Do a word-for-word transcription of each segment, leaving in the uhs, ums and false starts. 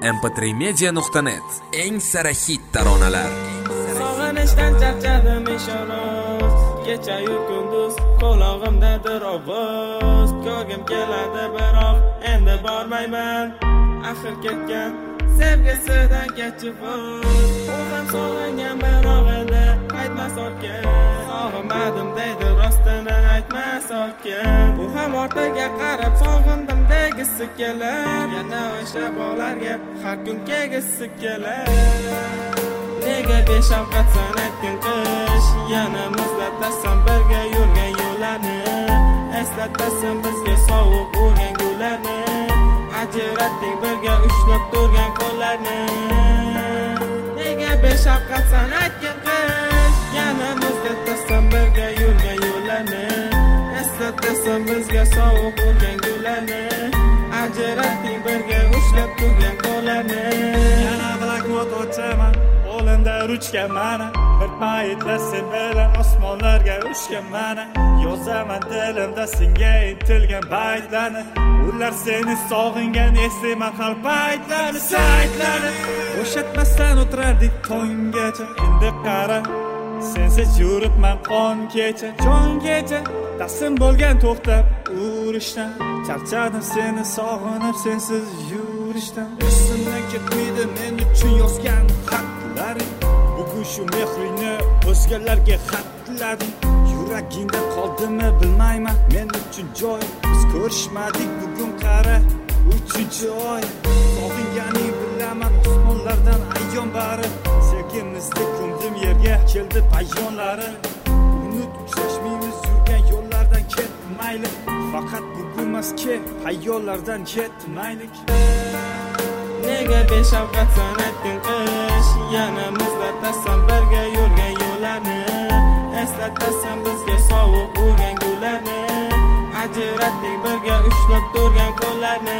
em p tre media nuqta net eng sara hit taronalar. Sog'inishdan charchadim ishonos, kecha-yu kunduz qulog'imdadir ovoz. Ko'rgim keladi biroq endi bormayman, axir ketgan sevgisidan kechib o'z. U ham sog'ingan biroq endi qaytmas ortga. Sog'inmadim deydi rostini aytmas ortga. U ham ortiga qarab sog'indim degisi kelar. Yana o'sha bog'larga har kun kelgisi kelar. Nega beshafqatsan aytgan qish, yana muzlatasan birga yurgan yo'llarni, eslatasan bizga sovuq urgan gullarni, ajratding birga ushlab turgan qo'llarni. Nega beshafqatsan aytgan qish, yana muzlatasan birga yurgan yo'llarni, eslatasan bizga sovuq urgan gullarni, ajratding birga ushlab turgan qo'llarni. Yana bloknot ochaman, qo'limda ruchka mana, bir paytlar sen bilan osmonlarga uchgan mana. Yozaman dilimda senga intilgan baytlarni, ular seni sog'ingan eslayman har paytlarni, saytlarni. Bo'shatmasdan o'tirardik tonggacha, endi qara sensiz yuribman qon kecha, jon kecha. Taslim bo'lgan to'xtab urishdan, charchadim seni sog'inib sensiz yurishdan. Esimdan ketmaydi men uchun yozgan xatlaring, bugun shu mehringni o'zgalarga xatlading. Yuragingda qoldimi bilmayman, men uchun joy. Biz ko'rishmadik bugun qara uchinchi oy. Sog'inganing bilaman osmonlardan ayyon bari, sevgimizni ko'mdim yerga keldi payonlari. Unut uchrashmaymiz yurgan yo'llardan ketmaylik, faqat bugunmaske hayollardan ketmaylik. Nega beshafqatsan aytgan qish, yana muzlatasan birga yurgan yo'llarni, eslatasan bizga sovuq urgan gullarni, ajratding birga ushlab turgan qo'llarni.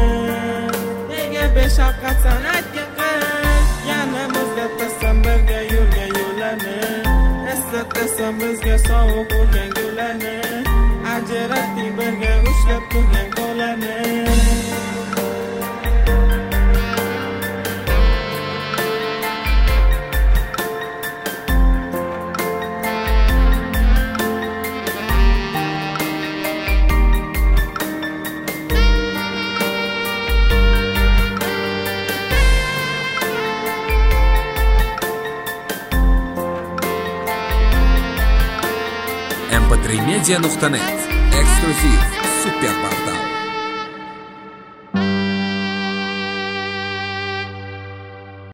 Nega beshafqatsan aytgan qish, yana muzlatasan birga yurgan yo'llarni, eslatasan bizga sovuq urgan gullarni, ajratding birga ushlab turgan qo'llarni. em p tre media nuqta net eksklyuziv super portal.